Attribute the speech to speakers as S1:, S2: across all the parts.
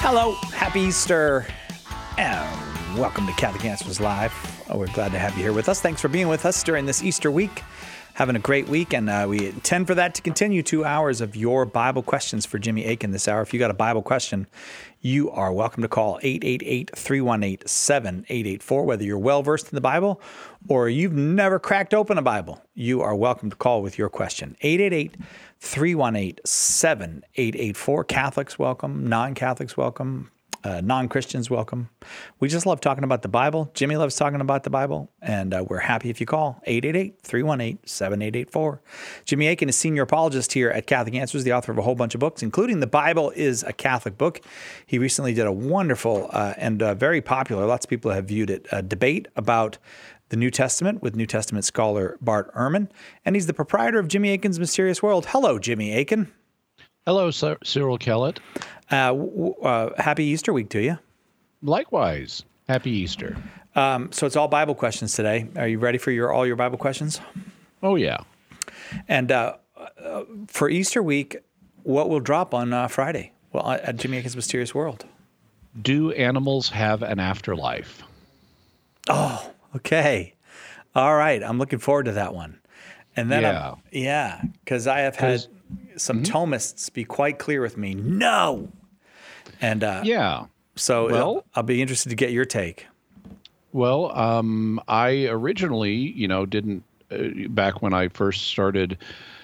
S1: Hello, happy Easter, and welcome to Catholic Answers Live. We're glad to have you here with us. Thanks for being with us during this Easter week. Having a great week, and we intend for that to continue 2 hours of your Bible questions for Jimmy Akin this hour. If you got a Bible question, you are welcome to call 888-318-7884. Whether you're well-versed in the Bible or you've never cracked open a Bible, you are welcome to call with your question. 888-318-7884. Catholics welcome, non-Catholics welcome, non-Christians welcome. We just love talking about the Bible. Jimmy loves talking about the Bible, and we're happy if you call 888-318-7884. Jimmy Akin is senior apologist here at Catholic Answers, the author of a whole bunch of books, including The Bible is a Catholic Book. He recently did a wonderful and very popular, lots of people have viewed it, debate about the New Testament with New Testament scholar Bart Ehrman, and he's the proprietor of Jimmy Akin's Mysterious World. Hello, Jimmy Akin.
S2: Hello, Cyril Kellett.
S1: Happy Easter week to you.
S2: Likewise. Happy Easter.
S1: So it's all Bible questions today. Are you ready for all your Bible questions?
S2: Oh, yeah.
S1: And for Easter week, what will drop on Friday? Well, at Jimmy Akin's Mysterious World.
S2: Do animals have an afterlife?
S1: Oh, okay. All right. I'm looking forward to that one. And then, because I have had some Thomists be quite clear with me, no. And so I'll be interested to get your take.
S2: Well, I originally, didn't, back when I first started,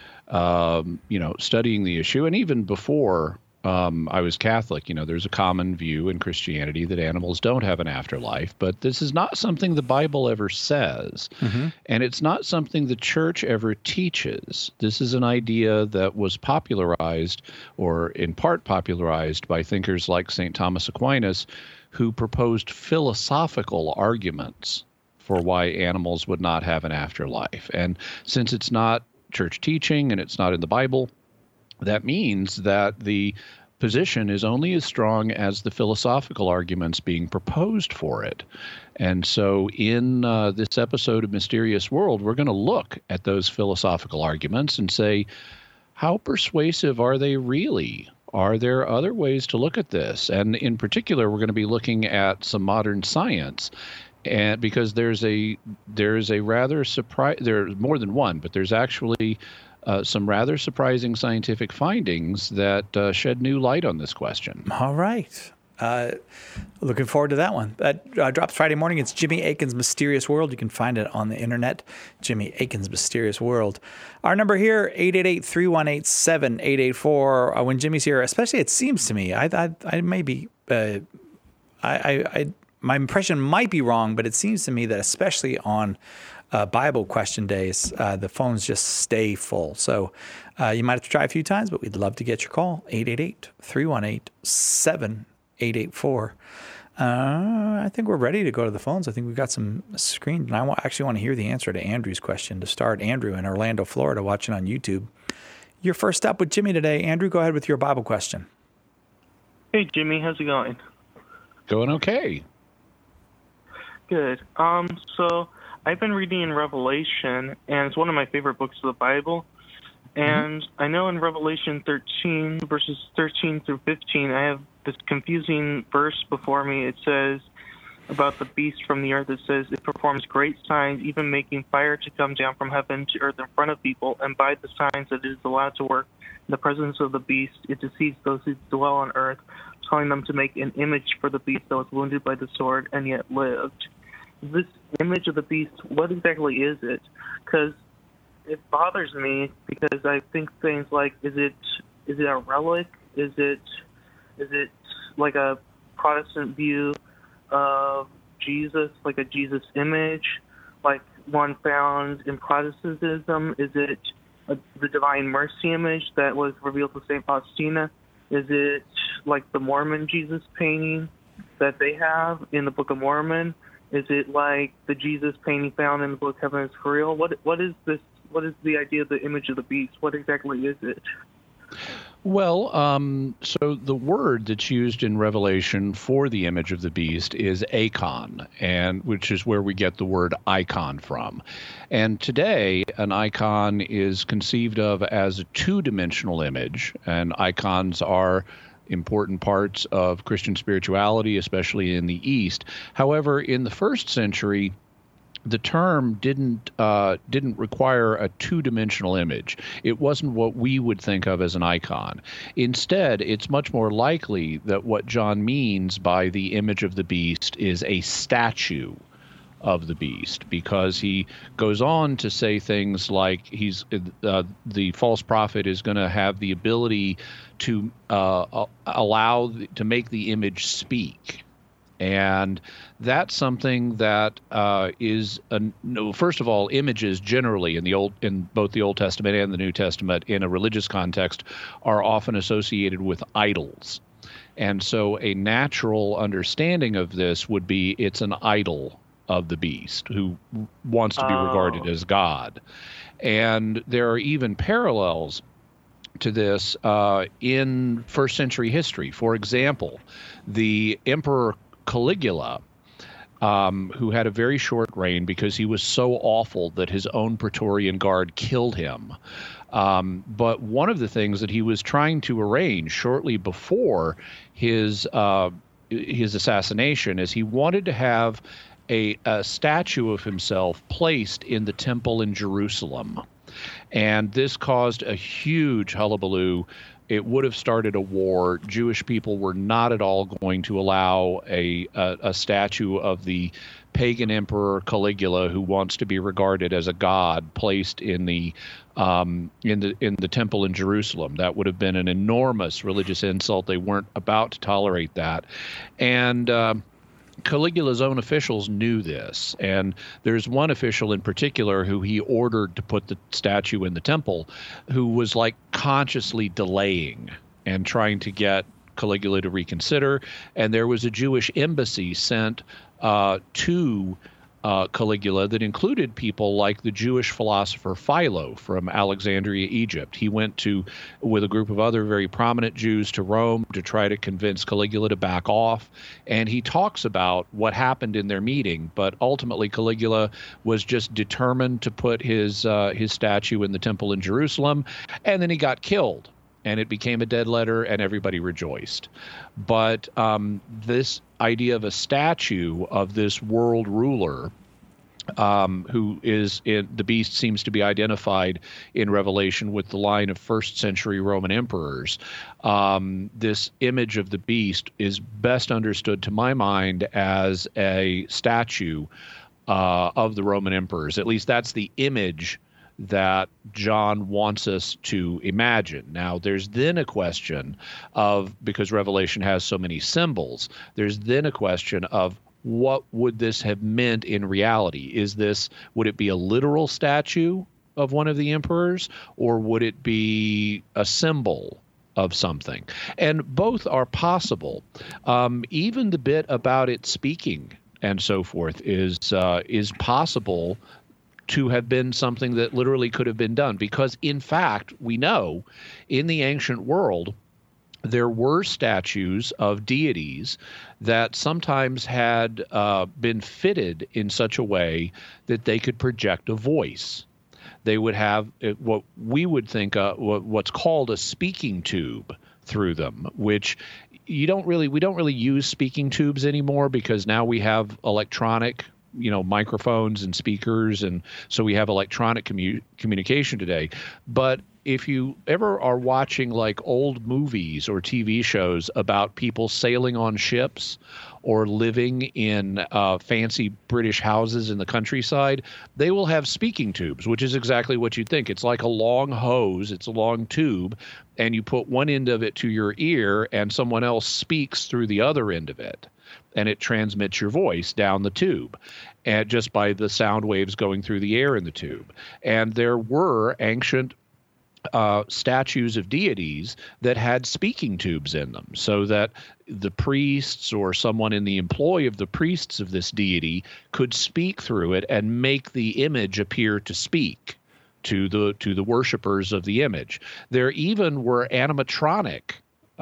S2: studying the issue, and even before I was Catholic, there's a common view in Christianity that animals don't have an afterlife, but this is not something the Bible ever says, and it's not something the church ever teaches. This is an idea that was popularized, or in part popularized, by thinkers like St. Thomas Aquinas, who proposed philosophical arguments for why animals would not have an afterlife. And since it's not church teaching and it's not in the Bible, that means that the position is only as strong as the philosophical arguments being proposed for it. And so in this episode of Mysterious World, we're going to look at those philosophical arguments and say, how persuasive are they really? Are there other ways to look at this? And in particular, we're going to be looking at some modern science. And because there's a rather surprise, there's more than one, but there's actually some rather surprising scientific findings that shed new light on this question.
S1: All right. Looking forward to that one. That drops Friday morning. It's Jimmy Akin's Mysterious World. You can find it on the internet, Jimmy Akin's Mysterious World. Our number here, 888-318-7884. When Jimmy's here, especially it seems to me, I may be, my impression might be wrong, but it seems to me that especially on Bible question days, the phones just stay full. So you might have to try a few times, but we'd love to get your call, 888-318-7884. I think we're ready to go to the phones. I think we've got some screen, and I actually want to hear the answer to Andrew's question to start. Andrew in Orlando, Florida, watching on YouTube. You're first up with Jimmy today. Andrew, go ahead with your Bible question.
S3: Hey, Jimmy. How's it going?
S2: Going okay.
S3: Good. So I've been reading in Revelation, and it's one of my favorite books of the Bible. And I know in Revelation 13, verses 13 through 15, I have this confusing verse before me. It says about the beast from the earth. It says, it performs great signs, even making fire to come down from heaven to earth in front of people. And by the signs that it is allowed to work in the presence of the beast, it deceives those who dwell on earth, telling them to make an image for the beast that was wounded by the sword and yet lived. This image of the beast, what exactly is it? Because it bothers me, because I think things like, is it a relic? Is it like a Protestant view of Jesus, like a Jesus image, like one found in Protestantism? Is it the Divine Mercy image that was revealed to St. Faustina? Is it like the Mormon Jesus painting that they have in the Book of Mormon? Is it like the Jesus painting found in the book Heaven is for Real? What is this? What is the idea of the image of the beast? What exactly is it?
S2: Well, so the word that's used in Revelation for the image of the beast is icon, and which is where we get the word icon from. And today, an icon is conceived of as a two-dimensional image, and icons are important parts of Christian spirituality, especially in the East. However, in the first century, the term didn't require a two-dimensional image. It wasn't what we would think of as an icon. Instead, it's much more likely that what John means by the image of the beast is a statue of the beast, because he goes on to say things like the false prophet is going to have the ability to to make the image speak. And that's something that first of all, images generally in both the Old Testament and the New Testament in a religious context are often associated with idols. And so a natural understanding of this would be it's an idol of the beast who wants to be regarded as God. And there are even parallels to this in first century history. For example, the Emperor Caligula, who had a very short reign because he was so awful that his own Praetorian Guard killed him. But one of the things that he was trying to arrange shortly before his assassination is he wanted to have a statue of himself placed in the temple in Jerusalem. And this caused a huge hullabaloo. It would have started a war. Jewish people were not at all going to allow a statue of the pagan emperor Caligula, who wants to be regarded as a god, placed in the temple in Jerusalem. That would have been an enormous religious insult. They weren't about to tolerate that, and Caligula's own officials knew this, and there's one official in particular who he ordered to put the statue in the temple, who was like consciously delaying and trying to get Caligula to reconsider. And there was a Jewish embassy sent to Caligula that included people like the Jewish philosopher Philo from Alexandria, Egypt. He went with a group of other very prominent Jews to Rome to try to convince Caligula to back off. And he talks about what happened in their meeting, but ultimately Caligula was just determined to put his statue in the temple in Jerusalem, and then he got killed. And it became a dead letter, and everybody rejoiced. But this idea of a statue of this world ruler, who is the beast seems to be identified in Revelation with the line of first century Roman emperors. This image of the beast is best understood, to my mind, as a statue of the Roman emperors. At least that's the image that John wants us to imagine. Now, there's then a question of, because Revelation has so many symbols, there's then a question of what would this have meant in reality? Would it be a literal statue of one of the emperors, or would it be a symbol of something? And both are possible. Even the bit about it speaking and so forth is possible to have been something that literally could have been done, because in fact we know in the ancient world there were statues of deities that sometimes had been fitted in such a way that they could project a voice. They would have what we would think what's called a speaking tube through them, which we don't really use speaking tubes anymore, because now we have electronic microphones and speakers, and so we have electronic communication today. But if you ever are watching like old movies or TV shows about people sailing on ships or living in fancy British houses in the countryside, they will have speaking tubes, which is exactly what you'd think. It's like a long hose, it's a long tube, and you put one end of it to your ear and someone else speaks through the other end of it. And it transmits your voice down the tube, and just by the sound waves going through the air in the tube. And there were ancient statues of deities that had speaking tubes in them, so that the priests or someone in the employ of the priests of this deity could speak through it and make the image appear to speak to the worshipers of the image. There even were animatronic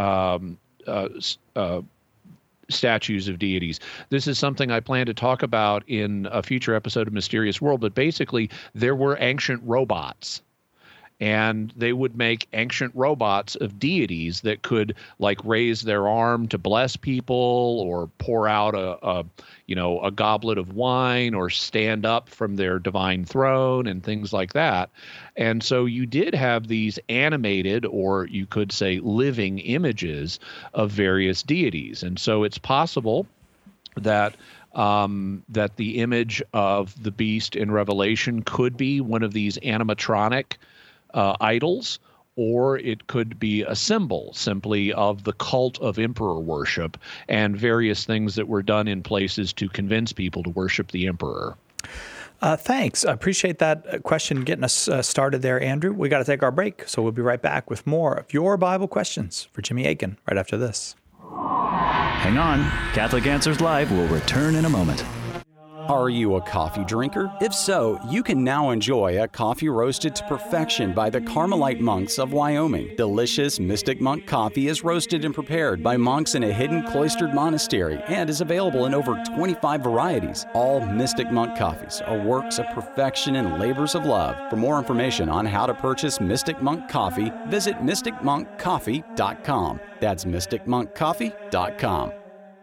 S2: statues of deities. This is something I plan to talk about in a future episode of Mysterious World, but basically there were ancient robots, and they would make ancient robots of deities that could like raise their arm to bless people or pour out a goblet of wine or stand up from their divine throne and things like that. And so you did have these animated, or you could say living images of various deities. And so it's possible that that the image of the beast in Revelation could be one of these animatronic idols, or it could be a symbol simply of the cult of emperor worship and various things that were done in places to convince people to worship the emperor.
S1: Thanks. I appreciate that question getting us started there, Andrew. We got to take our break, so we'll be right back with more of your Bible questions for Jimmy Akin right after this.
S4: Hang on. Catholic Answers Live will return in a moment.
S5: Are you a coffee drinker? If so, you can now enjoy a coffee roasted to perfection by the Carmelite monks of Wyoming. Delicious Mystic Monk coffee is roasted and prepared by monks in a hidden cloistered monastery and is available in over 25 varieties. All Mystic Monk coffees are works of perfection and labors of love. For more information on how to purchase Mystic Monk coffee, visit mysticmonkcoffee.com. That's mysticmonkcoffee.com.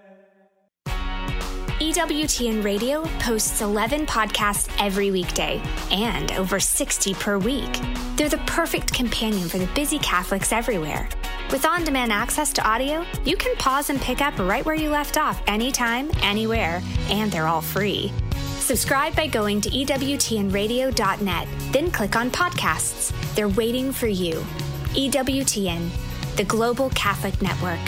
S6: EWTN Radio posts 11 podcasts every weekday and over 60 per week. They're the perfect companion for the busy Catholics everywhere. With on-demand access to audio, you can pause and pick up right where you left off anytime, anywhere, and they're all free. Subscribe by going to EWTNradio.net, then click on podcasts. They're waiting for you. EWTN, the Global Catholic Network.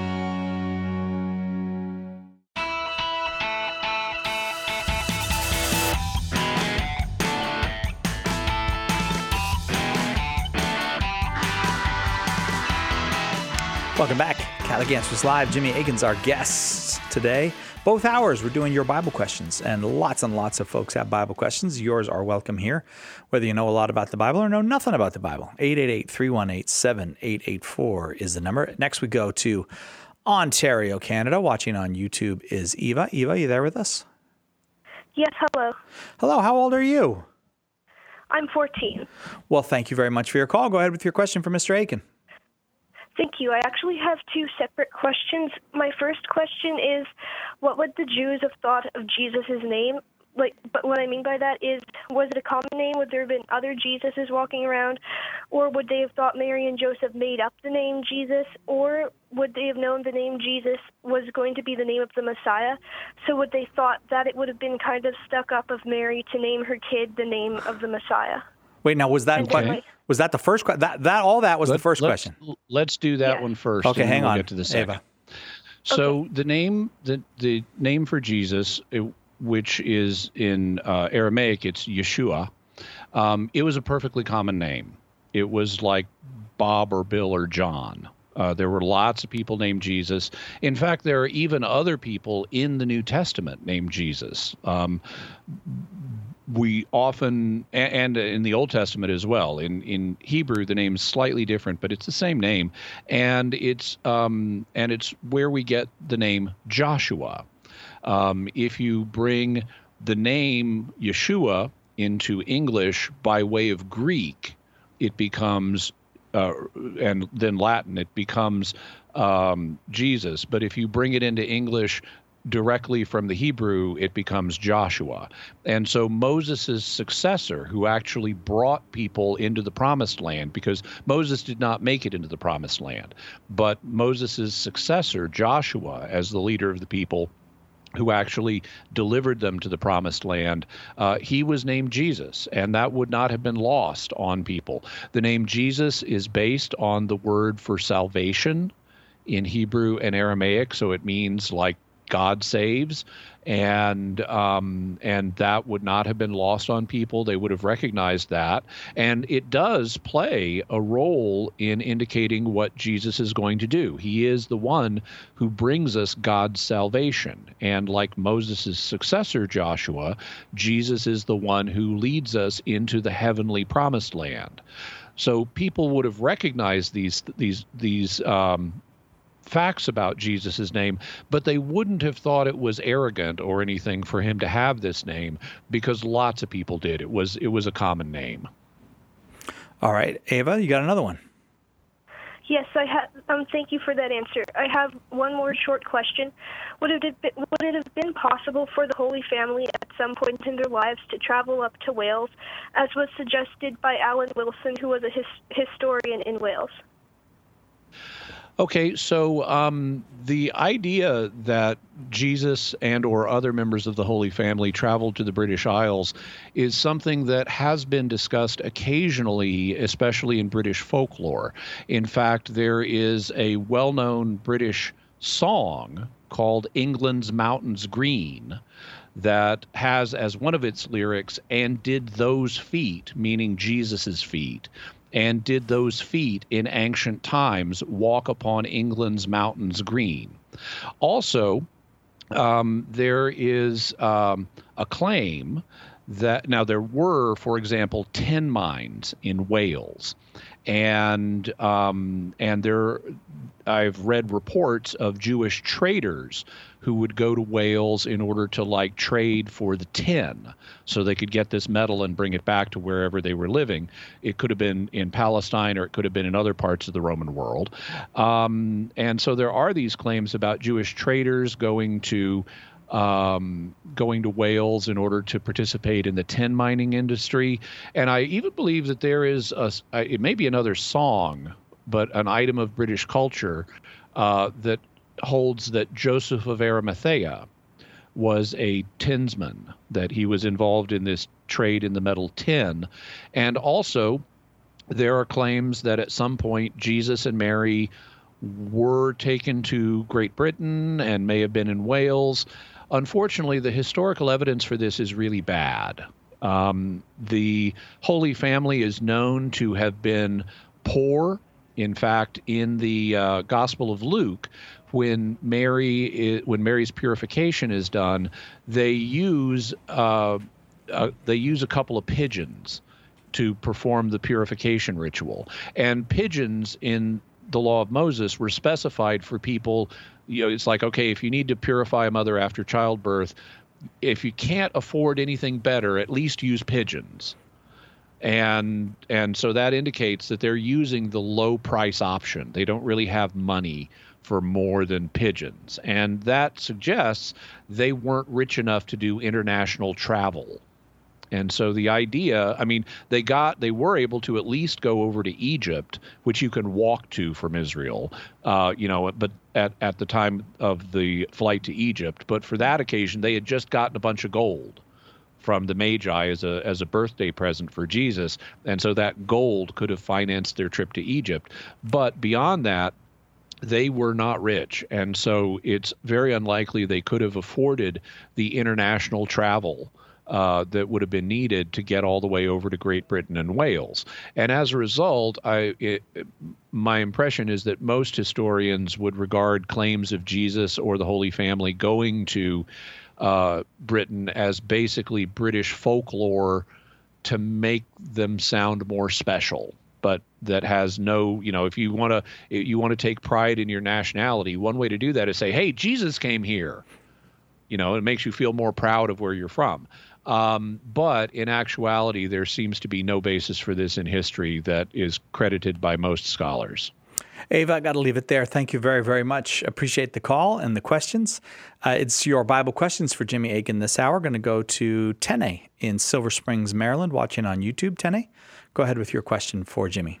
S1: Welcome back. Catholic Answers Live. Jimmy Akin's our guest today. Both hours, we're doing your Bible questions, and lots of folks have Bible questions. Yours are welcome here, whether you know a lot about the Bible or know nothing about the Bible. 888-318-7884 is the number. Next, we go to Ontario, Canada. Watching on YouTube is Eva. Eva, you there with us?
S7: Yes, hello.
S1: Hello, how old are you?
S7: I'm 14.
S1: Well, thank you very much for your call. Go ahead with your question for Mr. Akin.
S7: Thank you. I actually have two separate questions. My first question is, what would the Jews have thought of Jesus' name? But what I mean by that is, was it a common name? Would there have been other Jesuses walking around? Or would they have thought Mary and Joseph made up the name Jesus? Or would they have known the name Jesus was going to be the name of the Messiah? So would they thought that it would have been kind of stuck up of Mary to name her kid the name of the Messiah?
S1: Wait, now was that was that the first question? That was the first question.
S2: Let's do that one first.
S1: Okay, hang on.
S2: Get to the second.
S1: Ava.
S2: So the name for Jesus, which is in Aramaic, it's Yeshua. It was a perfectly common name. It was like Bob or Bill or John. There were lots of people named Jesus. In fact, there are even other people in the New Testament named Jesus. We often, and in the Old Testament as well, in Hebrew, the name's slightly different, but it's the same name. And it's where we get the name Joshua. If you bring the name Yeshua into English by way of Greek, it becomes, and then Latin, it becomes Jesus. But if you bring it into English directly from the Hebrew, it becomes Joshua. And so Moses' successor, who actually brought people into the Promised Land, because Moses did not make it into the Promised Land, but Moses' successor, Joshua, as the leader of the people who actually delivered them to the Promised Land, he was named Jesus, and that would not have been lost on people. The name Jesus is based on the word for salvation in Hebrew and Aramaic, so it means like God saves, and that would not have been lost on people. They would have recognized that, and it does play a role in indicating what Jesus is going to do. He is the one who brings us God's salvation, and like Moses' successor Joshua, Jesus is the one who leads us into the heavenly Promised Land. So people would have recognized these facts about Jesus' name, but they wouldn't have thought it was arrogant or anything for him to have this name, because lots of people did. It was a common name.
S1: All right, Ava, you got another one.
S7: Yes, I have. Thank you for that answer. I have one more short question. Would it have been possible for the Holy Family at some point in their lives to travel up to Wales, as was suggested by Alan Wilson, who was a historian in Wales?
S2: Okay, so the idea that Jesus and or other members of the Holy Family traveled to the British Isles is something that has been discussed occasionally, especially in British folklore. In fact, there is a well-known British song called England's Mountains Green that has as one of its lyrics, "And did those feet," meaning Jesus's feet, "and did those feet in ancient times walk upon England's mountains green." Also, there is a claim that now there were, for example, tin mines in Wales, and there I've read reports of Jewish traders who would go to Wales in order to trade for the tin so they could get this metal and bring it back to wherever they were living. It could have been in Palestine or it could have been in other parts of the Roman world. And so there are these claims about Jewish traders going to Wales in order to participate in the tin mining industry. And I even believe that there is it may be another song, but an item of British culture that holds that Joseph of Arimathea was a tinsman, that he was involved in this trade in the metal tin. And also there are claims that at some point Jesus and Mary were taken to Great Britain and may have been in Wales. Unfortunately, the historical evidence for this is really bad. The Holy Family is known to have been poor. In fact, in the Gospel of Luke, when Mary's purification is done, they use a couple of pigeons to perform the purification ritual. And pigeons in the law of Moses were specified for people. It's like, okay, if you need to purify a mother after childbirth, if you can't afford anything better, at least use pigeons. And so that indicates that they're using the low price option. They don't really have money for more than pigeons. And that suggests they weren't rich enough to do international travel. And so the idea, they were able to at least go over to Egypt, which you can walk to from Israel, but at the time of the flight to Egypt. But for that occasion, they had just gotten a bunch of gold from the Magi as a birthday present for Jesus. And so that gold could have financed their trip to Egypt. But beyond that, they were not rich. And so it's very unlikely they could have afforded the international travel that would have been needed to get all the way over to Great Britain and Wales. And as a result, my impression is that most historians would regard claims of Jesus or the Holy Family going to Britain as basically British folklore to make them sound more special, but that has no, if you want to take pride in your nationality, one way to do that is say, hey, Jesus came here. It makes you feel more proud of where you're from. But in actuality, there seems to be no basis for this in history that is credited by most scholars.
S1: Ava, I got to leave it there. Thank you very, very much. Appreciate the call and the questions. It's your Bible questions for Jimmy Akin this hour. Going to go to Tene in Silver Springs, Maryland, watching on YouTube. Tene, go ahead with your question for Jimmy.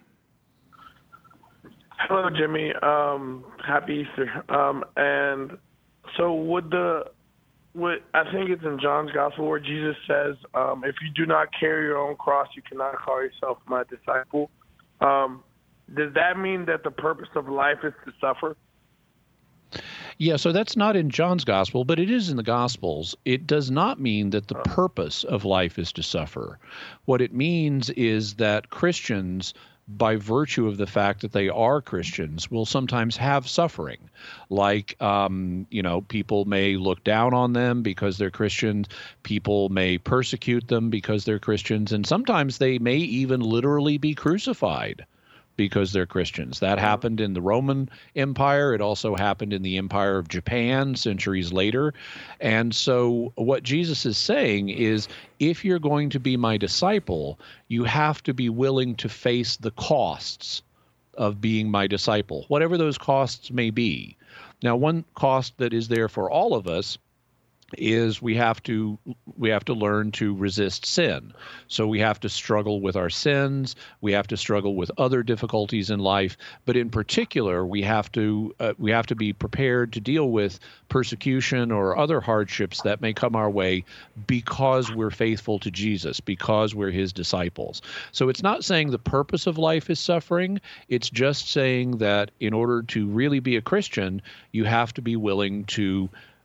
S8: Hello, Jimmy. Happy Easter. And so I think it's in John's Gospel where Jesus says, if you do not carry your own cross, you cannot call yourself my disciple. Does that mean that the purpose of life is to suffer?
S2: Yeah, so that's not in John's Gospel, but it is in the Gospels. It does not mean that the purpose of life is to suffer. What it means is that Christians, by virtue of the fact that they are Christians, will sometimes have suffering. Like, people may look down on them because they're Christians. People may persecute them because they're Christians. And sometimes they may even literally be crucified because they're Christians. That happened in the Roman Empire. It also happened in the Empire of Japan centuries later. And so what Jesus is saying is, if you're going to be my disciple, you have to be willing to face the costs of being my disciple, whatever those costs may be. Now, one cost that is there for all of us is we have to learn to resist sin. So we have to struggle with our sins. We have to struggle with other difficulties in life. But in particular, we have to be prepared to deal with persecution or other hardships that may come our way because we're faithful to Jesus, because we're his disciples. So it's not saying the purpose of life is suffering. It's just saying that in order to really be a Christian, you have to be willing to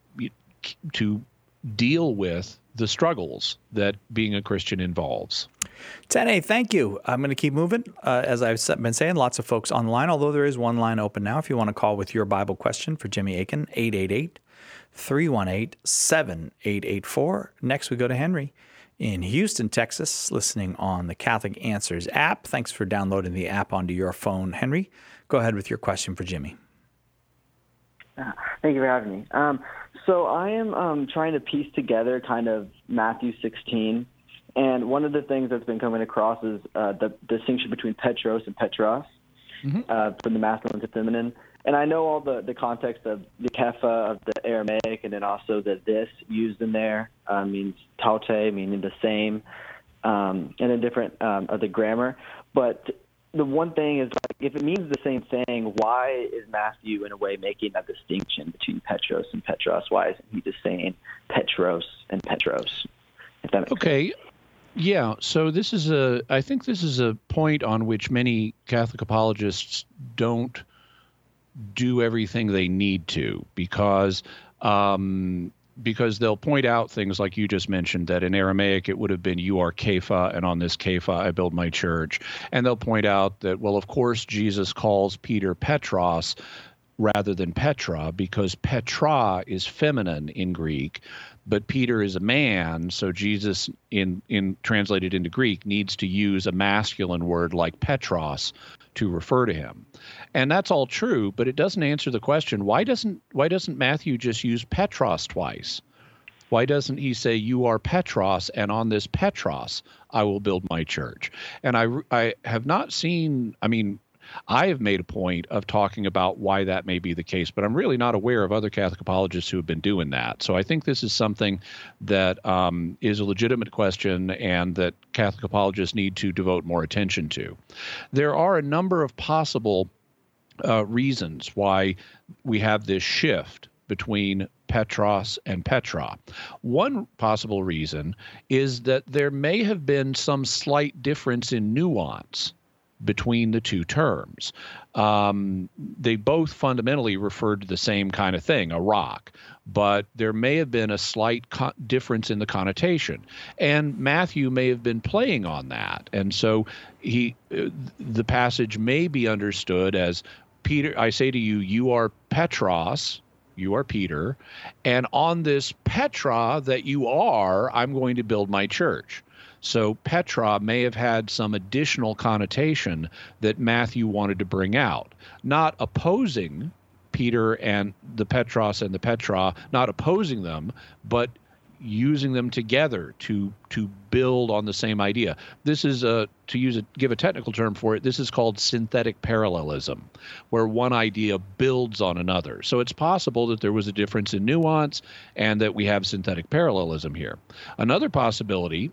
S2: deal with the struggles that being a Christian involves.
S1: 10A, thank you. I'm going to keep moving. As I've been saying, lots of folks on the line, although there is one line open now. If you want to call with your Bible question for Jimmy Akin, 888-318-7884. Next, we go to Henry in Houston, Texas, listening on the Catholic Answers app. Thanks for downloading the app onto your phone, Henry. Go ahead with your question for Jimmy.
S9: Thank you for having me. So I am trying to piece together kind of Matthew 16, and one of the things that's been coming across is the distinction between Petros and Petros, from the masculine to feminine. And I know all the context of the kepha of the Aramaic, and then also the this used in there means taute, meaning the same, and then different of the grammar. But the one thing is, like, if it means the same thing, why is Matthew in a way making that distinction between Petros and Petros? Why isn't he just saying Petros and Petros? If that makes sense.
S2: Yeah. So I think this is a point on which many Catholic apologists don't do everything they need to, because they'll point out things like you just mentioned, that in Aramaic it would have been you are Kepha, and on this Kepha I build my church. And they'll point out that, well, of course Jesus calls Peter Petros rather than Petra, because Petra is feminine in Greek, but Peter is a man, so Jesus, in translated into Greek, needs to use a masculine word like Petros to refer to him. And that's all true, but it doesn't answer the question, why doesn't Matthew just use Petros twice? Why doesn't he say, you are Petros, and on this Petros I will build my church? And I have not seen, I have made a point of talking about why that may be the case, but I'm really not aware of other Catholic apologists who have been doing that. So I think this is something that is a legitimate question and that Catholic apologists need to devote more attention to. There are a number of possible reasons why we have this shift between Petros and Petra. One possible reason is that there may have been some slight difference in nuance between the two terms. They both fundamentally referred to the same kind of thing, a rock, but there may have been a slight difference in the connotation. And Matthew may have been playing on that. And so the passage may be understood as, Peter, I say to you, you are Petros, you are Peter, and on this Petra that you are, I'm going to build my church. So Petra may have had some additional connotation that Matthew wanted to bring out, not opposing Peter and the Petros and the Petra, not opposing them, but using them together to build on the same idea. This is give a technical term for it, this is called synthetic parallelism, where one idea builds on another. So it's possible that there was a difference in nuance and that we have synthetic parallelism here. Another possibility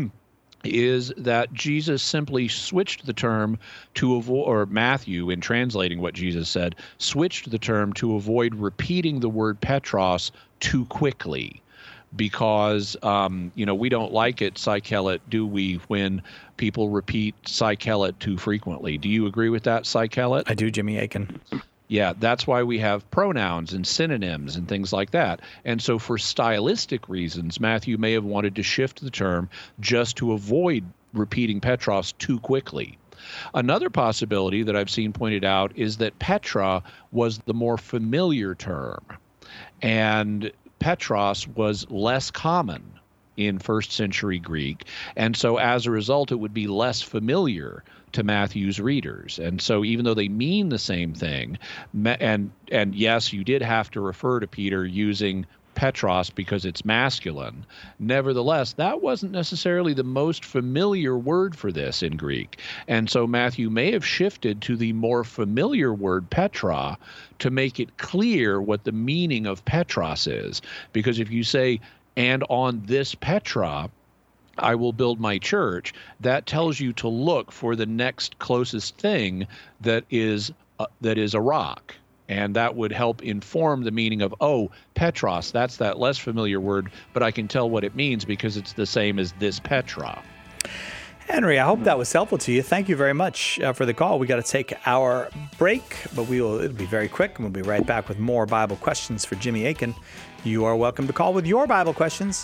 S2: is that Jesus simply switched the term to avoid, or Matthew, in translating what Jesus said, switched the term to avoid repeating the word Petros too quickly. Because, we don't like it, Psychelet, do we, when people repeat Psychelet too frequently? Do you agree with that, Psychelet?
S1: I do, Jimmy Akin.
S2: Yeah, that's why we have pronouns and synonyms and things like that. And so for stylistic reasons, Matthew may have wanted to shift the term just to avoid repeating Petros too quickly. Another possibility that I've seen pointed out is that Petra was the more familiar term, and Petros was less common in first century Greek. And so as a result, it would be less familiar to Matthew's readers. And so even though they mean the same thing, and yes, you did have to refer to Peter using Petros because it's masculine. Nevertheless, that wasn't necessarily the most familiar word for this in Greek. And so Matthew may have shifted to the more familiar word Petra to make it clear what the meaning of Petros is. Because if you say, and on this Petra, I will build my church, that tells you to look for the next closest thing that is a rock. And that would help inform the meaning of, oh, Petros, that's that less familiar word, but I can tell what it means because it's the same as this Petra.
S1: Henry, I hope that was helpful to you. Thank you very much for the call. We got to take our break, but it'll be very quick, and we'll be right back with more Bible questions for Jimmy Akin. You are welcome to call with your Bible questions,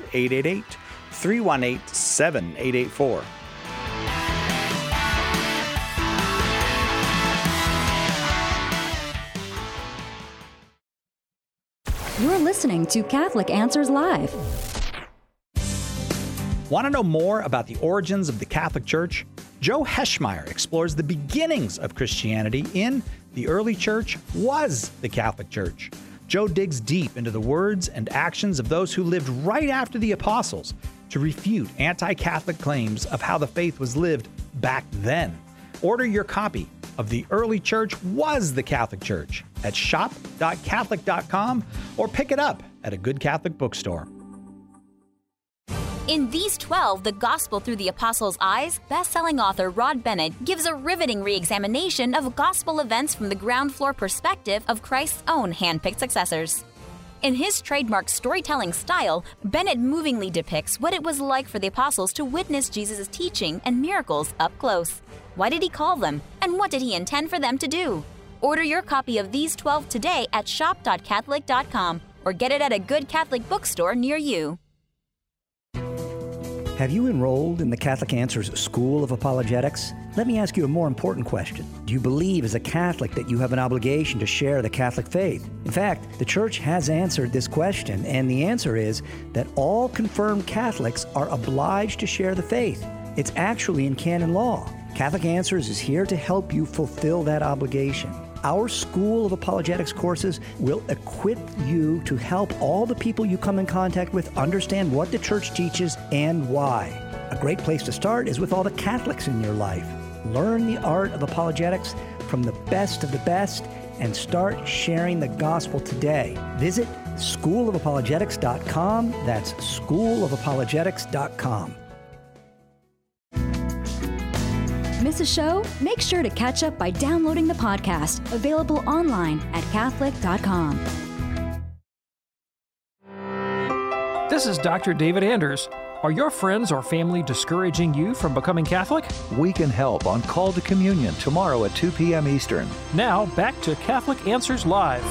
S1: 888-318-7884.
S10: You're listening to Catholic Answers Live.
S1: Want to know more about the origins of the Catholic Church? Joe Heschmeyer explores the beginnings of Christianity in The Early Church Was the Catholic Church. Joe digs deep into the words and actions of those who lived right after the apostles to refute anti-Catholic claims of how the faith was lived back then. Order your copy of The Early Church Was the Catholic Church at shop.catholic.com or pick it up at a good Catholic bookstore.
S11: In These 12, The Gospel Through the Apostles' Eyes, best-selling author Rod Bennett gives a riveting re-examination of gospel events from the ground floor perspective of Christ's own hand-picked successors. In his trademark storytelling style, Bennett movingly depicts what it was like for the apostles to witness Jesus' teaching and miracles up close. Why did he call them, and what did he intend for them to do? Order your copy of These 12 today at shop.catholic.com or get it at a good Catholic bookstore near you.
S12: Have you enrolled in the Catholic Answers School of Apologetics? Let me ask you a more important question. Do you believe as a Catholic that you have an obligation to share the Catholic faith? In fact, the Church has answered this question, and the answer is that all confirmed Catholics are obliged to share the faith. It's actually in canon law. Catholic Answers is here to help you fulfill that obligation. Our School of Apologetics courses will equip you to help all the people you come in contact with understand what the Church teaches and why. A great place to start is with all the Catholics in your life. Learn the art of apologetics from the best of the best and start sharing the gospel today. Visit schoolofapologetics.com. That's schoolofapologetics.com.
S10: Miss a show? Make sure to catch up by downloading the podcast, available online at Catholic.com.
S13: This is Dr. David Anders. Are your friends or family discouraging you from becoming Catholic?
S14: We can help on Call to Communion tomorrow at 2 p.m. Eastern.
S13: Now, back to Catholic Answers Live.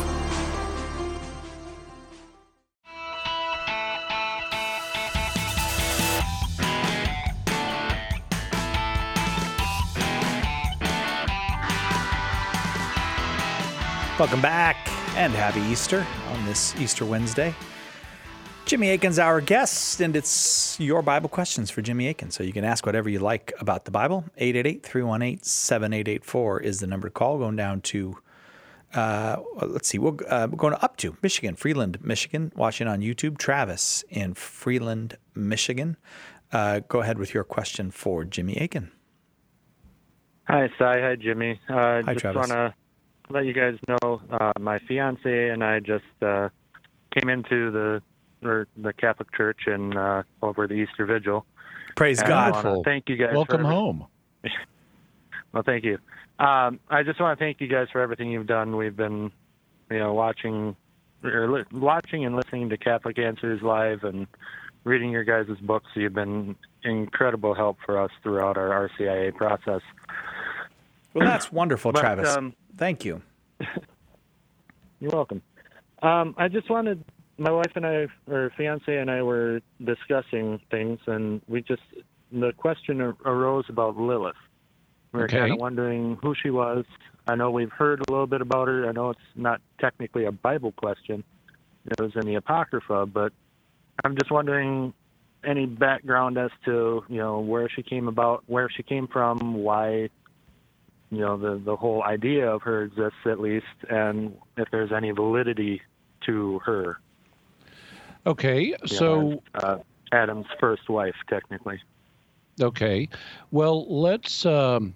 S1: Welcome back and happy Easter on this Easter Wednesday. Jimmy Akin's our guest, and it's your Bible questions for Jimmy Akin. So you can ask whatever you like about the Bible. 888-318-7884 is the number to call. Going down to, let's see, we're going up to Michigan, Freeland, Michigan, watching on YouTube. Travis in Freeland, Michigan. Go ahead with your question for Jimmy Akin.
S15: Hi, Cy. Hi, Jimmy.
S1: Hi,
S15: just
S1: Travis.
S15: want to let you guys know my fiance and I just came into the Catholic Church and over the Easter Vigil.
S1: Praise
S15: and
S1: God.
S15: I want to thank you guys.
S2: Welcome home.
S15: Well, thank you. I just want to thank you guys for everything you've done. We've been, watching and listening to Catholic Answers Live and reading your guys' books. You've been incredible help for us throughout our RCIA process.
S1: Well, that's wonderful, Travis. Thank you.
S15: You're welcome. I just wanted, my wife and I, or fiance and I, were discussing things, and the question arose about Lilith. We were kind of wondering who she was. I know we've heard a little bit about her. I know it's not technically a Bible question. It was in the Apocrypha, but I'm just wondering any background as to, where she came from, why, the whole idea of her exists at least, and if there's any validity to her.
S2: Okay, so
S15: Adam's first wife, technically.
S2: Okay, well, let's start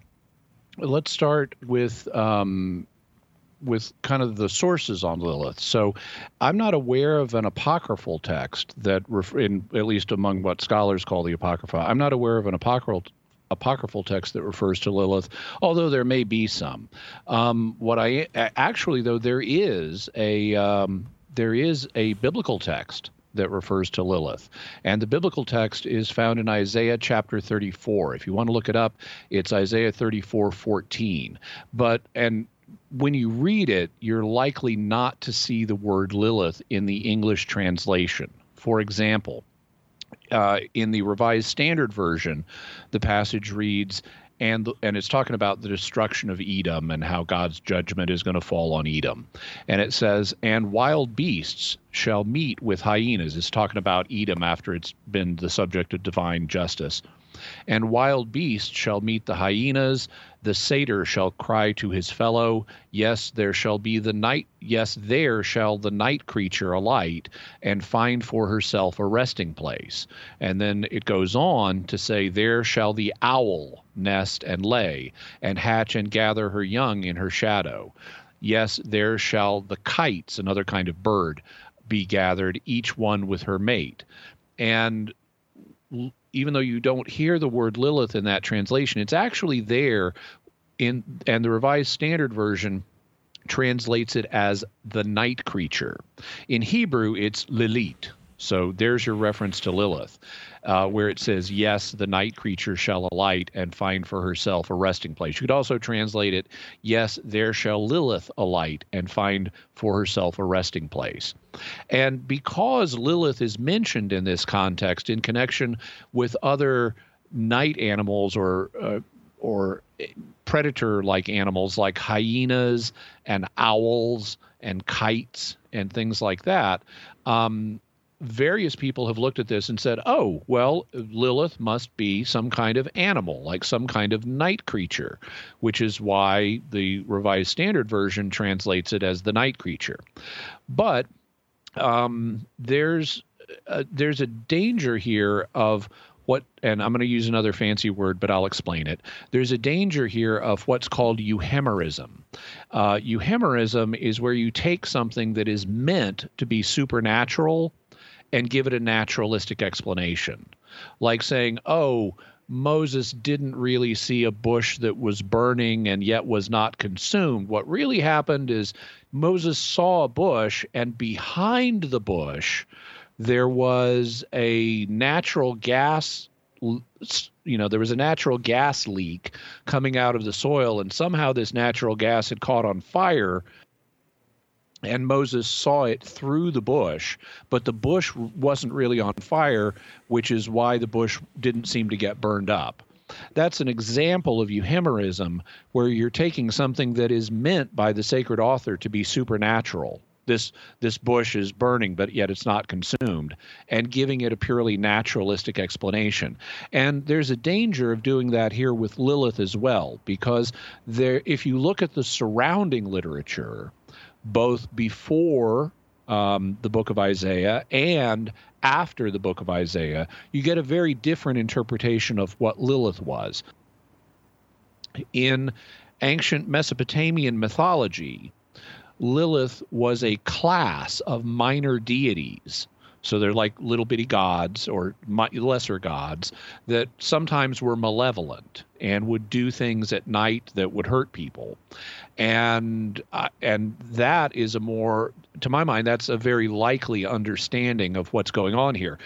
S2: with kind of the sources on Lilith. So, I'm not aware of an apocryphal text that, at least among what scholars call the Apocrypha, I'm not aware of an apocryphal text that refers to Lilith, although there may be some. Actually, though, there is a biblical text that refers to Lilith. And the biblical text is found in Isaiah chapter 34. If you want to look it up, it's Isaiah 34:14. And when you read it, you're likely not to see the word Lilith in the English translation. For example, in the Revised Standard Version, the passage reads, and it's talking about the destruction of Edom and how God's judgment is going to fall on Edom. And it says, and wild beasts shall meet with hyenas. It's talking about Edom after it's been the subject of divine justice. And wild beasts shall meet the hyenas, the satyr shall cry to his fellow, yes, there shall the night creature alight, and find for herself a resting place. And then it goes on to say, there shall the owl nest and lay, and hatch and gather her young in her shadow. Yes, there shall the kites, another kind of bird, be gathered, each one with her mate. And even though you don't hear the word Lilith in that translation, it's actually there and the Revised Standard Version translates it as the night creature. In Hebrew, it's Lilith. So there's your reference to Lilith, where it says, yes, the night creature shall alight and find for herself a resting place. You could also translate it, yes, there shall Lilith alight and find for herself a resting place. And because Lilith is mentioned in this context in connection with other night animals or predator-like animals like hyenas and owls and kites and things like that, various people have looked at this and said, oh, well, Lilith must be some kind of animal, like some kind of night creature, which is why the Revised Standard Version translates it as the night creature. But there's a danger here of and I'm going to use another fancy word, but I'll explain it. There's a danger here of what's called euhemerism. Euhemerism is where you take something that is meant to be supernatural and give it a naturalistic explanation. Like saying, oh, Moses didn't really see a bush that was burning and yet was not consumed. What really happened is Moses saw a bush, and behind the bush there was a natural gas, there was a natural gas leak coming out of the soil, and somehow this natural gas had caught on fire, and Moses saw it through the bush, but the bush wasn't really on fire, which is why the bush didn't seem to get burned up. That's an example of euhemerism, where you're taking something that is meant by the sacred author to be supernatural. This bush is burning, but yet it's not consumed, and giving it a purely naturalistic explanation. And there's a danger of doing that here with Lilith as well, because if you look at the surrounding literature, both before the book of Isaiah and after the book of Isaiah, you get a very different interpretation of what Lilith was. In ancient Mesopotamian mythology, Lilith was a class of minor deities. So they're like little bitty gods or lesser gods that sometimes were malevolent and would do things at night that would hurt people. And that is to my mind, that's a very likely understanding of what's going on here.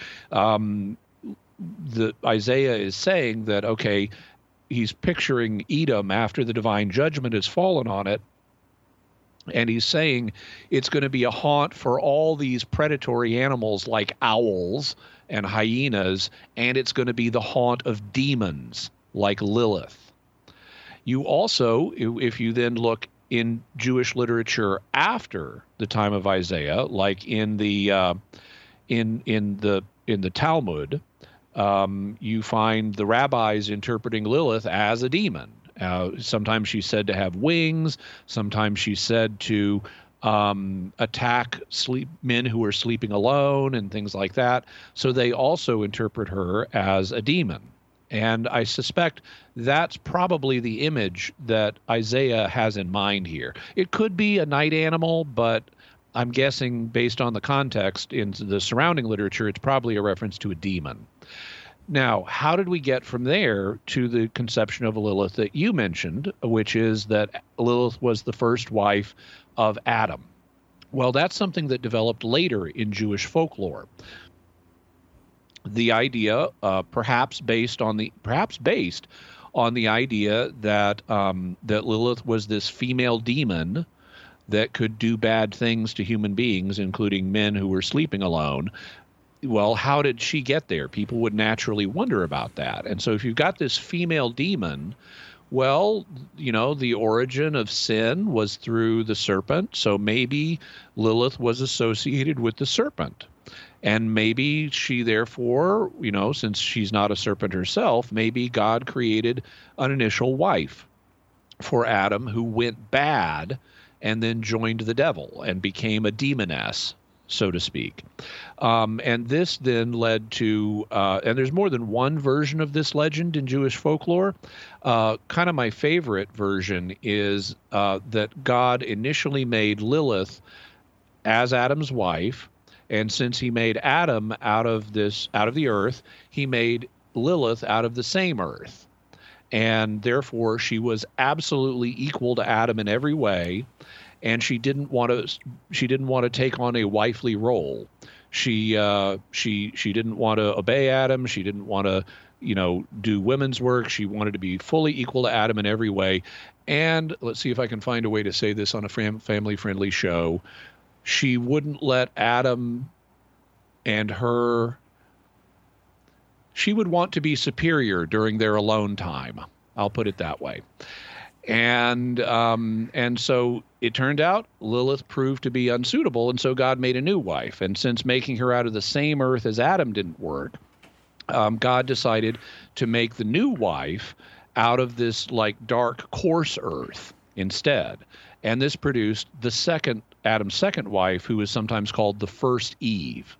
S2: Isaiah is saying that, okay, he's picturing Edom after the divine judgment has fallen on it. And he's saying it's going to be a haunt for all these predatory animals like owls and hyenas, and it's going to be the haunt of demons like Lilith. You also, if you then look in Jewish literature after the time of Isaiah, like in the Talmud, you find the rabbis interpreting Lilith as a demon. Sometimes she's said to have wings. Sometimes she's said to attack men who are sleeping alone and things like that. So they also interpret her as a demon. And I suspect that's probably the image that Isaiah has in mind here. It could be a night animal, but I'm guessing based on the context in the surrounding literature, it's probably a reference to a demon. Now, how did we get from there to the conception of Lilith that you mentioned, which is that Lilith was the first wife of Adam? Well, that's something that developed later in Jewish folklore. The idea, perhaps based on the idea that that Lilith was this female demon that could do bad things to human beings, including men who were sleeping alone. Well, how did she get there? People would naturally wonder about that. And so if you've got this female demon, well, the origin of sin was through the serpent. So maybe Lilith was associated with the serpent. And maybe she therefore, since she's not a serpent herself, maybe God created an initial wife for Adam who went bad and then joined the devil and became a demoness, so to speak. And this then led to, and there's more than one version of this legend in Jewish folklore. Kind of my favorite version is that God initially made Lilith as Adam's wife. And since he made Adam out of the earth, he made Lilith out of the same earth. And therefore, she was absolutely equal to Adam in every way. And she didn't want to take on a wifely role. She didn't want to obey Adam. She didn't want to, do women's work. She wanted to be fully equal to Adam in every way. And let's see if I can find a way to say this on a family-friendly show. She wouldn't let Adam and her. She would want to be superior during their alone time. I'll put it that way. And so it turned out Lilith proved to be unsuitable, and so God made a new wife. And since making her out of the same earth as Adam didn't work, God decided to make the new wife out of this dark, coarse earth instead. And this produced Adam's second wife, who is sometimes called the first Eve.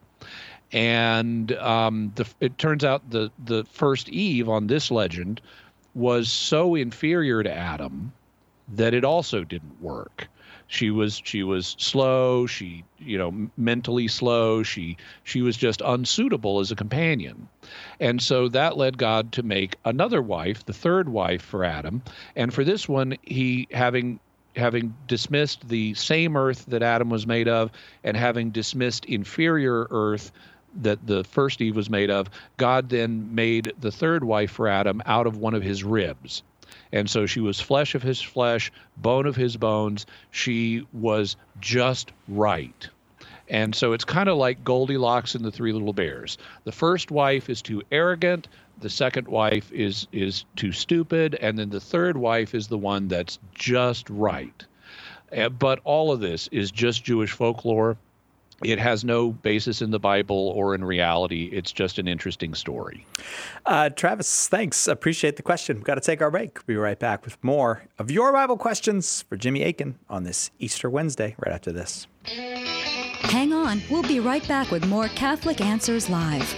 S2: And it turns out the first Eve on this legend was so inferior to Adam that it also didn't work. She was slow. She mentally slow. She was just unsuitable as a companion, and so that led God to make another wife, the third wife for Adam. And for this one, he having dismissed the same earth that Adam was made of, and having dismissed inferior earth that the first Eve was made of, God then made the third wife for Adam out of one of his ribs. And so she was flesh of his flesh, bone of his bones. She was just right. And so it's kind of like Goldilocks and the Three Little Bears. The first wife is too arrogant. The second wife is too stupid. And then the third wife is the one that's just right. But all of this is just Jewish folklore. It has no basis in the Bible or in reality. It's just an interesting story.
S1: Travis, thanks. Appreciate the question. We've got to take our break. We'll be right back with more of your Bible questions for Jimmy Akin on this Easter Wednesday right after this.
S10: Hang on. We'll be right back with more Catholic Answers Live.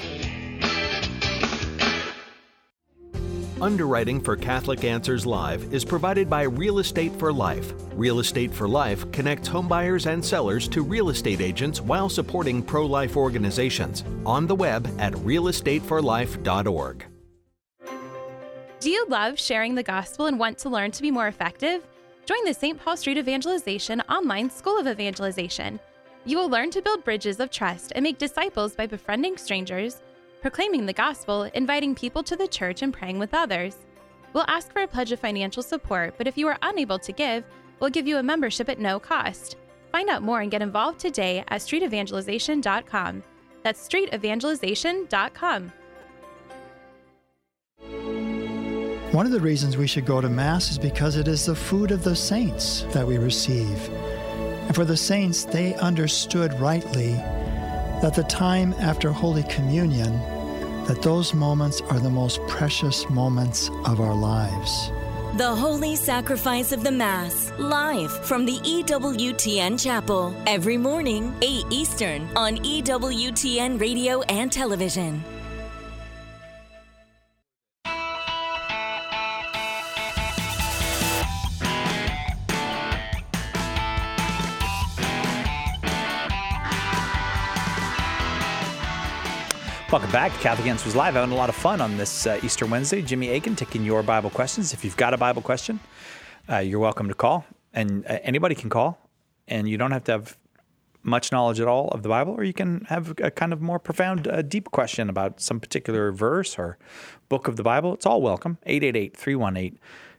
S16: Underwriting for Catholic Answers Live is provided by Real Estate for Life. Real Estate for Life connects homebuyers and sellers to real estate agents while supporting pro-life organizations. On the web at realestateforlife.org.
S17: Do you love sharing the gospel and want to learn to be more effective? Join the St. Paul Street Evangelization online School of Evangelization. You will learn to build bridges of trust and make disciples by befriending strangers, proclaiming the gospel, inviting people to the church, and praying with others. We'll ask for a pledge of financial support, but if you are unable to give, we'll give you a membership at no cost. Find out more and get involved today at streetevangelization.com. That's streetevangelization.com.
S18: One of the reasons we should go to Mass is because it is the food of the saints that we receive. And for the saints, they understood rightly that the time after Holy Communion that those moments are the most precious moments of our lives.
S19: The Holy Sacrifice of the Mass, live from the EWTN Chapel, every morning, 8 Eastern, on EWTN Radio and Television.
S1: Welcome back to Catholic Answers Live. Having a lot of fun on this Easter Wednesday. Jimmy Akin taking your Bible questions. If you've got a Bible question, you're welcome to call. And anybody can call. And you don't have to have much knowledge at all of the Bible, or you can have a kind of more profound, deep question about some particular verse or book of the Bible. It's all welcome. 888-318-7884,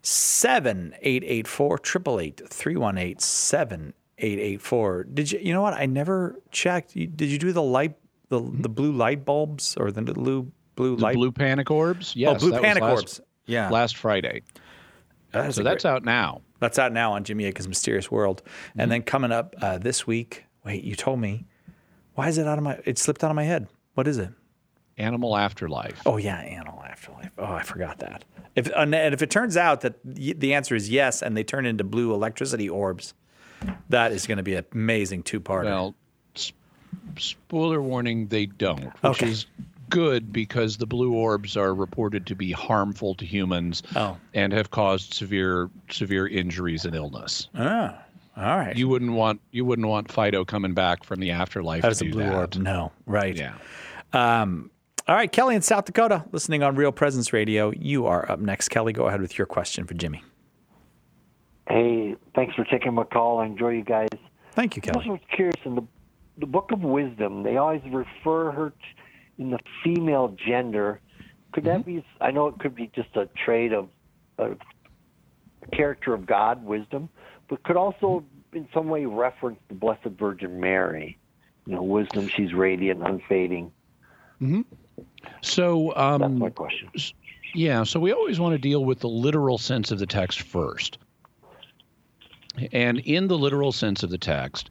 S1: 888-318-7884. You know what? I never checked. Did you do the blue light bulbs or the blue light?
S2: Blue panic orbs? Yes.
S1: Oh, blue panic orbs. Yeah.
S2: Last Friday. So that's out now.
S1: That's out now on Jimmy Akin's Mysterious World. Mm-hmm. And then coming up this week, wait, you told me. Why is it it slipped out of my head. What is it?
S2: Animal Afterlife.
S1: Oh, yeah, Animal Afterlife. Oh, I forgot that. If it turns out that the answer is yes and they turn into blue electricity orbs, that is going to be an amazing two-parter.
S2: Well, spoiler warning, they don't, which is good because the blue orbs are reported to be harmful to humans and have caused severe injuries and illness.
S1: Oh, all right.
S2: You wouldn't want Fido coming back from the afterlife
S1: as
S2: to
S1: a
S2: do
S1: blue
S2: that.
S1: orb. No, right.
S2: Yeah.
S1: All right, Kelly in South Dakota, listening on Real Presence Radio. You are up next. Kelly, go ahead with your question for Jimmy.
S20: Hey, thanks for taking my call. I enjoy you guys.
S1: Thank you, Kelly.
S20: I was curious, in the Book of Wisdom, they always refer her in the female gender. Could that be, I know it could be just a trait of a character of God, wisdom, but could also in some way reference the Blessed Virgin Mary. Wisdom, she's radiant, unfading.
S2: Mm-hmm. So
S20: that's my question.
S2: Yeah, so we always want to deal with the literal sense of the text first. And in the literal sense of the text,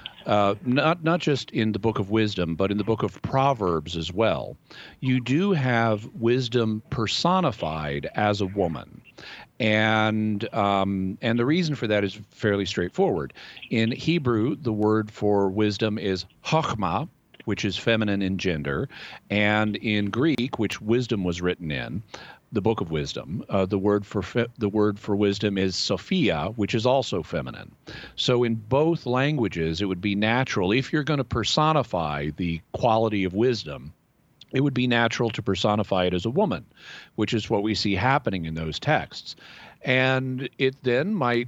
S2: not just in the Book of Wisdom, but in the Book of Proverbs as well, you do have wisdom personified as a woman. And the reason for that is fairly straightforward. In Hebrew, the word for wisdom is chokhmah, which is feminine in gender, and in Greek, which wisdom was written in, the Book of Wisdom, the word for wisdom is Sophia, which is also feminine. So in both languages, it would be natural, if you're going to personify the quality of wisdom, it would be natural to personify it as a woman, which is what we see happening in those texts. And it then might,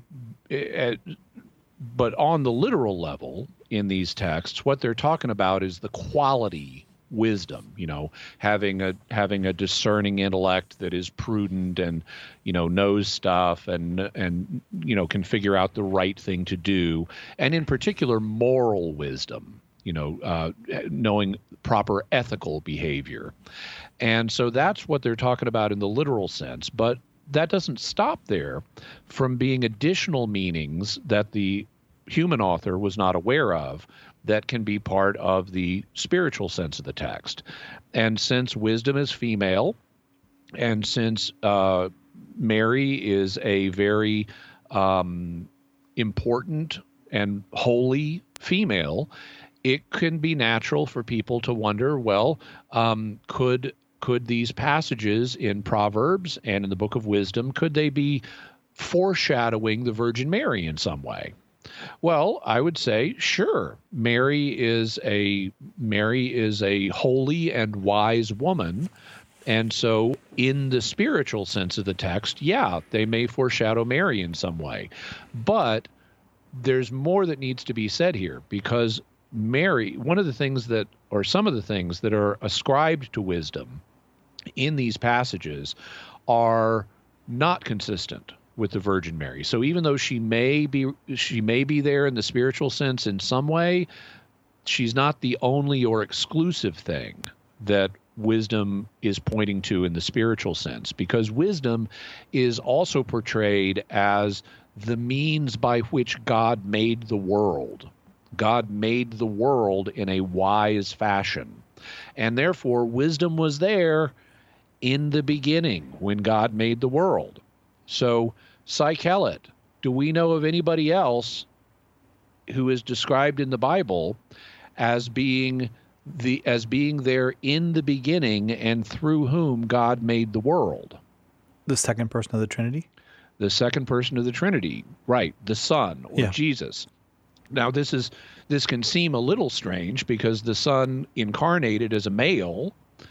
S2: but on the literal level in these texts, what they're talking about is the quality wisdom, having a discerning intellect that is prudent and, knows stuff and can figure out the right thing to do. And in particular, moral wisdom, knowing proper ethical behavior. And so that's what they're talking about in the literal sense. But that doesn't stop there from being additional meanings that the human author was not aware of that can be part of the spiritual sense of the text. And since wisdom is female, and since Mary is a very important and holy female, it can be natural for people to wonder, well, could these passages in Proverbs and in the Book of Wisdom, could they be foreshadowing the Virgin Mary in some way? Well, I would say, sure. Mary is a holy and wise woman. And so in the spiritual sense of the text, yeah, they may foreshadow Mary in some way. But there's more that needs to be said here, because Mary, some of the things that are ascribed to wisdom in these passages are not consistent with the Virgin Mary. So even though she may be there in the spiritual sense in some way, she's not the only or exclusive thing that wisdom is pointing to in the spiritual sense, because wisdom is also portrayed as the means by which God made the world. God made the world in a wise fashion. And therefore, wisdom was there in the beginning when God made the world. So, Psychelet, do we know of anybody else who is described in the Bible as being there in the beginning and through whom God made the world?
S1: The second person of the Trinity?
S2: The second person of the Trinity, right, the Son, or Jesus. Now, this can seem a little strange because the Son incarnated as a male,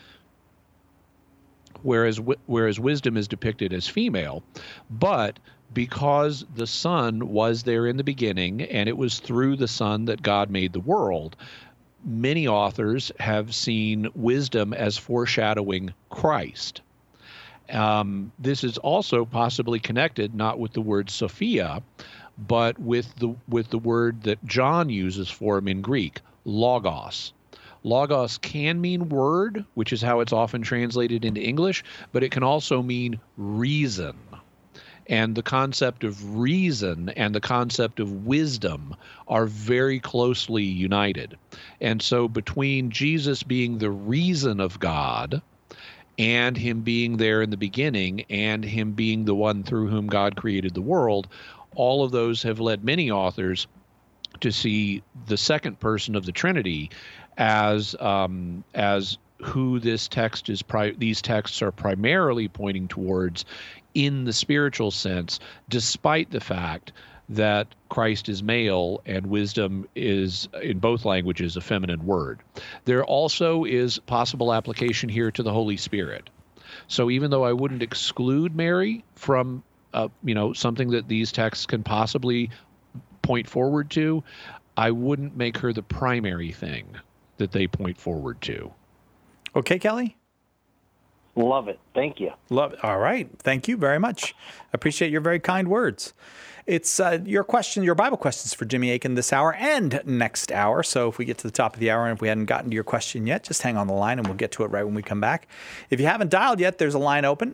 S2: whereas wisdom is depicted as female, but because the Son was there in the beginning and it was through the Son that God made the world, many authors have seen wisdom as foreshadowing Christ. This is also possibly connected not with the word Sophia, but with the word that John uses for him in Greek, logos. Logos can mean word, which is how it's often translated into English, but it can also mean reason. And the concept of reason and the concept of wisdom are very closely united. And so between Jesus being the reason of God and him being there in the beginning and him being the one through whom God created the world, all of those have led many authors to see the second person of the Trinity as who these texts are primarily pointing towards in the spiritual sense, despite the fact that Christ is male and wisdom is, in both languages, a feminine word. There also is possible application here to the Holy Spirit. So even though I wouldn't exclude Mary from something that these texts can possibly point forward to, I wouldn't make her the primary thing that they point forward to.
S1: Okay, Kelly?
S20: Love it. Thank you.
S1: Love it. All right. Thank you very much. Appreciate your very kind words. It's your Bible questions for Jimmy Akin this hour and next hour. So if we get to the top of the hour and if we hadn't gotten to your question yet, just hang on the line and we'll get to it right when we come back. If you haven't dialed yet, there's a line open,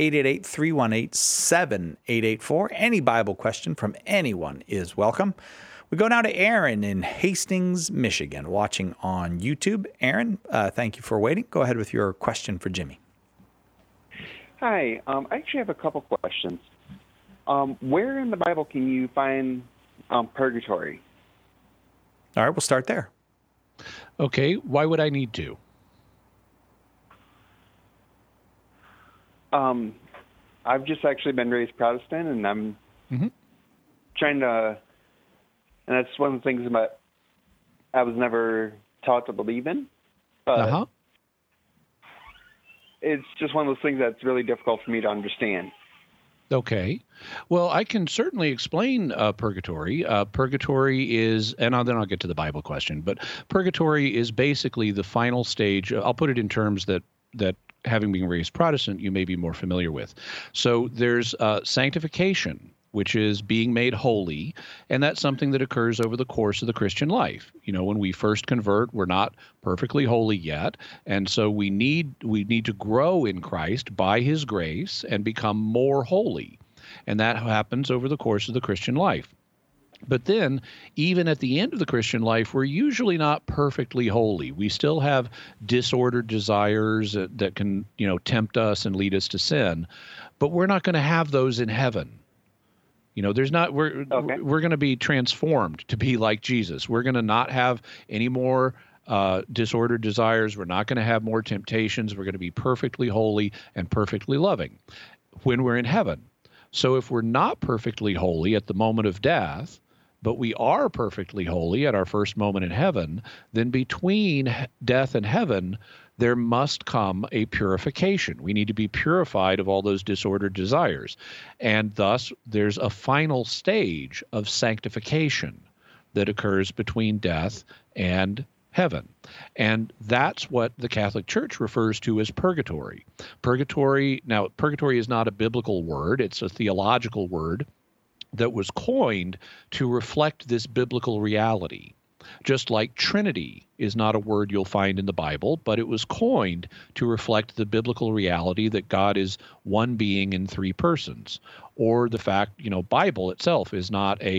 S1: 888-318-7884. Any Bible question from anyone is welcome. We go now to Aaron in Hastings, Michigan, watching on YouTube. Aaron, thank you for waiting. Go ahead with your question for Jimmy.
S21: Hi. I actually have a couple questions. Where in the Bible can you find purgatory?
S1: All right, we'll start there.
S2: Okay, why would I need to?
S21: I've just actually been raised Protestant, and I'm trying to, and that's one of the things that I was never taught to believe in. But it's just one of those things that's really difficult for me to understand.
S2: Okay. Well, I can certainly explain purgatory. Purgatory is, and then I'll get to the Bible question, but purgatory is basically the final stage. I'll put it in terms that having been raised Protestant, you may be more familiar with. So there's sanctification, which is being made holy, and that's something that occurs over the course of the Christian life. You know, when we first convert, we're not perfectly holy yet, and so we need to grow in Christ by his grace and become more holy, and that happens over the course of the Christian life. But then, even at the end of the Christian life, we're usually not perfectly holy. We still have disordered desires that can, tempt us and lead us to sin, but we're not going to have those in heaven. We're going to be transformed to be like Jesus. We're going to not have any more disordered desires. We're not going to have more temptations. We're going to be perfectly holy and perfectly loving when we're in heaven. So if we're not perfectly holy at the moment of death, but we are perfectly holy at our first moment in heaven, then between death and heaven, there must come a purification. We need to be purified of all those disordered desires. And thus, there's a final stage of sanctification that occurs between death and heaven. And that's what the Catholic Church refers to as purgatory. Purgatory is not a biblical word. It's a theological word that was coined to reflect this biblical reality. Just like Trinity is not a word you'll find in the Bible, but it was coined to reflect the biblical reality that God is one being in three persons. Or the fact, Bible itself is not a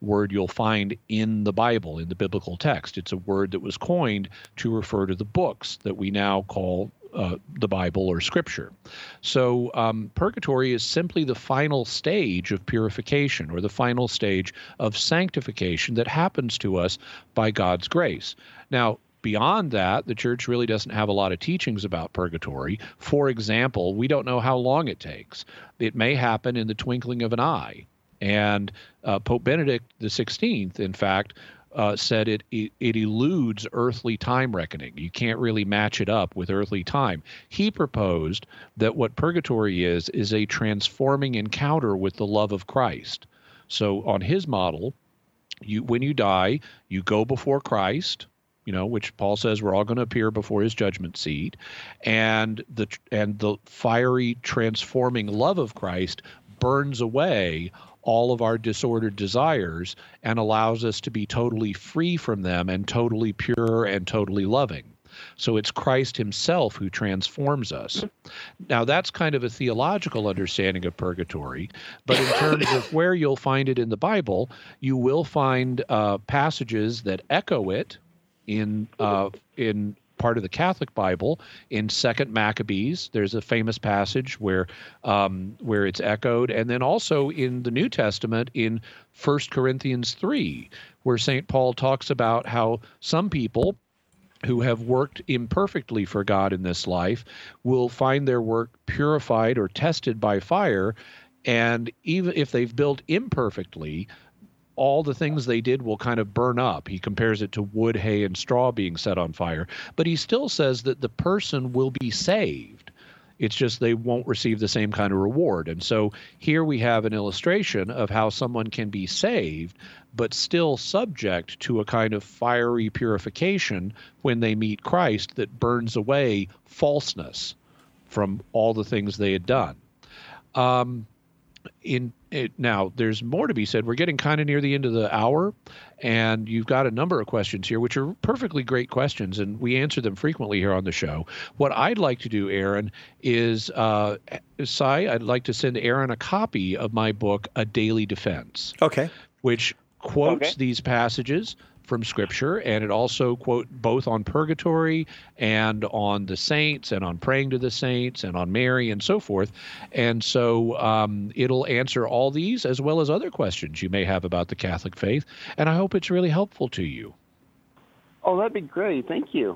S2: word you'll find in the Bible, in the biblical text. It's a word that was coined to refer to the books that we now call the Bible or Scripture. So purgatory is simply the final stage of purification, or the final stage of sanctification that happens to us by God's grace. Now, beyond that, the church really doesn't have a lot of teachings about purgatory. For example, we don't know how long it takes. It may happen in the twinkling of an eye. And Pope Benedict XVI, in fact, said it eludes earthly time reckoning. You can't really match it up with earthly time. He proposed that what purgatory is a transforming encounter with the love of Christ. So on his model, when you die, you go before Christ, which Paul says we're all going to appear before his judgment seat, and the fiery transforming love of Christ burns away all of our disordered desires and allows us to be totally free from them and totally pure and totally loving. So it's Christ himself who transforms us. Now, that's kind of a theological understanding of purgatory, but in terms of where you'll find it in the Bible, you will find passages that echo it in part of the Catholic Bible. In 2 Maccabees, there's a famous passage where it's echoed, and then also in the New Testament in 1 Corinthians 3, where St. Paul talks about how some people who have worked imperfectly for God in this life will find their work purified or tested by fire, and even if they've built imperfectly, all the things they did will kind of burn up. He compares it to wood, hay, and straw being set on fire. But he still says that the person will be saved. It's just they won't receive the same kind of reward. And so here we have an illustration of how someone can be saved, but still subject to a kind of fiery purification when they meet Christ that burns away falseness from all the things they had done. Now, there's more to be said. We're getting kind of near the end of the hour, and you've got a number of questions here, which are perfectly great questions, and we answer them frequently here on the show. What I'd like to do, Aaron, is, I'd like to send Aaron a copy of my book, A Daily Defense.
S1: Okay.
S2: Which quotes these passages from Scripture, and it also quote both on purgatory and on the saints and on praying to the saints and on Mary and so forth. And so it'll answer all these as well as other questions you may have about the Catholic faith, and I hope it's really helpful to you.
S21: Oh, that'd be great. Thank you.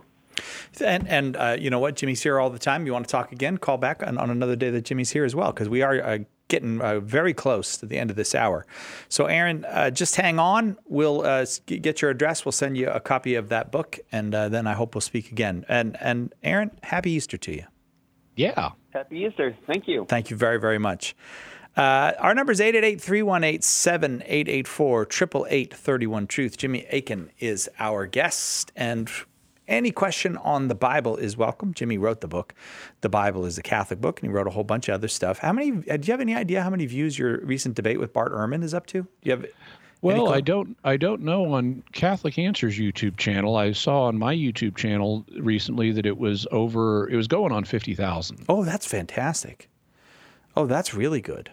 S1: And you know what? Jimmy's here all the time. You want to talk again? Call back on another day that Jimmy's here as well, because we are getting very close to the end of this hour. So, Aaron, just hang on. We'll get your address. We'll send you a copy of that book, and then I hope we'll speak again. And Aaron, happy Easter to you.
S2: Yeah.
S21: Happy Easter. Thank you.
S1: Thank you very, very much. Our number is 888-318-7884, 888-31-TRUTH. Jimmy Akin is our guest, and any question on the Bible is welcome. Jimmy wrote the book. The Bible is a Catholic book, and he wrote a whole bunch of other stuff. Do you have any idea how many views your recent debate with Bart Ehrman is up to? Do you have?
S2: Well, I don't know on Catholic Answers YouTube channel. I saw on my YouTube channel recently that it was going on 50,000.
S1: Oh, that's fantastic. Oh, that's really good.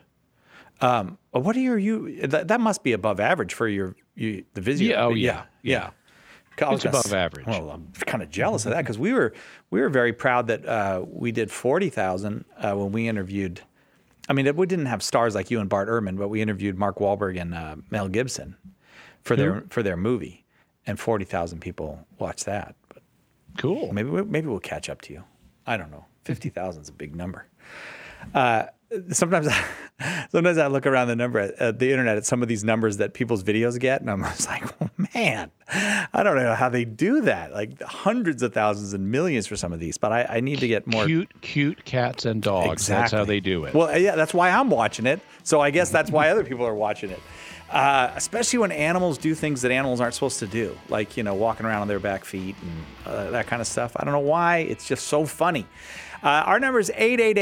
S1: What are that must be above average for the video.
S2: Yeah. It's above average.
S1: Well, I'm kind of jealous of that, because we were very proud that we did 40,000 when we interviewed. I mean, we didn't have stars like you and Bart Ehrman, but we interviewed Mark Wahlberg and Mel Gibson for their movie, and 40,000 people watched that. But
S2: cool.
S1: Maybe we'll catch up to you. I don't know. 50,000 is a big number. Sometimes I look around the internet at some of these numbers that people's videos get, and I'm just like, oh, man, I don't know how they do that. Like hundreds of thousands and millions for some of these, but I need to get more
S2: cute cats and dogs.
S1: Exactly.
S2: That's how they do it.
S1: Well, yeah, that's why I'm watching it. So I guess that's why other people are watching it. Especially when animals do things that animals aren't supposed to do, like, walking around on their back feet and that kind of stuff. I don't know why. It's just so funny. Our number is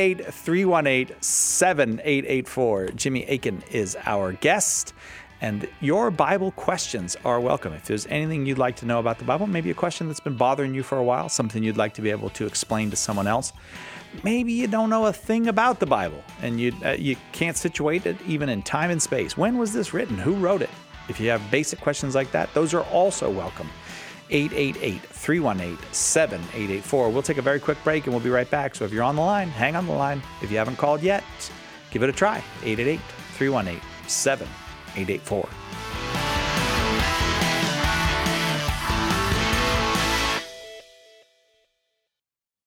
S1: 888-318-7884. Jimmy Akin is our guest, and your Bible questions are welcome. If there's anything you'd like to know about the Bible, maybe a question that's been bothering you for a while, something you'd like to be able to explain to someone else. Maybe you don't know a thing about the Bible, and you can't situate it even in time and space. When was this written? Who wrote it? If you have basic questions like that, those are also welcome. 888-318-7884. We'll take a very quick break and we'll be right back. So if you're on the line, hang on the line. If you haven't called yet, give it a try. 888-318-7884.